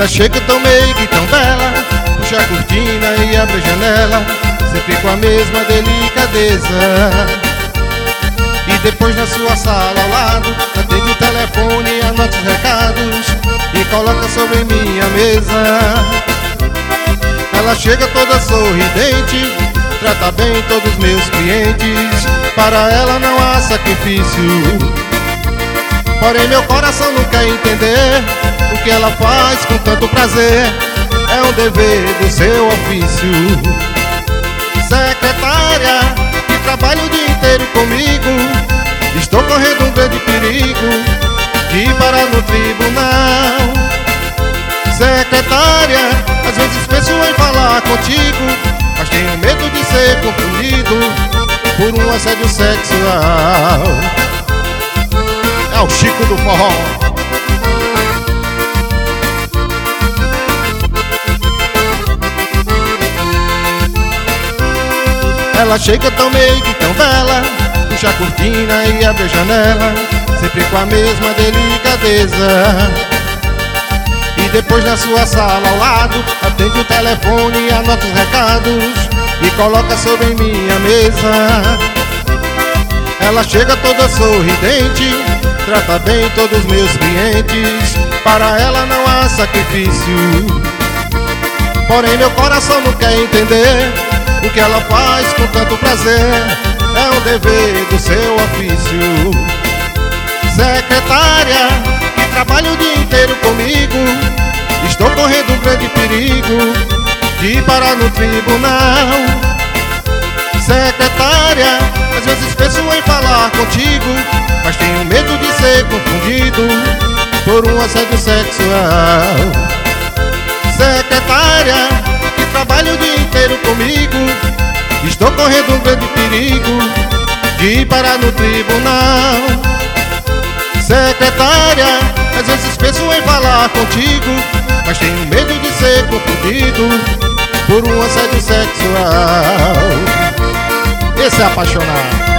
Ela chega tão meiga e tão bela, puxa a cortina e abre a janela, sempre com a mesma delicadeza. E depois na sua sala ao lado, atende o telefone, anota os recados e coloca sobre minha mesa. Ela chega toda sorridente, trata bem todos os meus clientes, para ela não há sacrifício. Porém meu coração não quer entender o que ela faz com tanto prazer, é um dever do seu ofício. Secretária, que trabalha o dia inteiro comigo, estou correndo um grande perigo de parar no tribunal. Secretária, às vezes penso em falar contigo, mas tenho medo de ser confundido por um assédio sexual. É o Chico do forró. Ela chega tão meiga e tão bela, puxa a cortina e abre a janela, sempre com a mesma delicadeza. E depois na sua sala ao lado, atende o telefone, anota os recados e coloca sobre minha mesa. Ela chega toda sorridente, trata bem todos os meus clientes, para ela não há sacrifício. Porém meu coração não quer entender o que ela faz com tanto prazer, é um dever do seu ofício. Secretária, que trabalha o dia inteiro comigo, estou correndo um grande perigo de parar no tribunal. Secretária, às vezes penso em falar contigo, mas tenho medo de ser confundido por um assédio sexual. Secretária, que trabalha o dia inteiro comigo, estou correndo um grande perigo de parar no tribunal. Secretária, às vezes penso em falar contigo, mas tenho medo de ser confundido por um assédio sexual. Esse é apaixonado.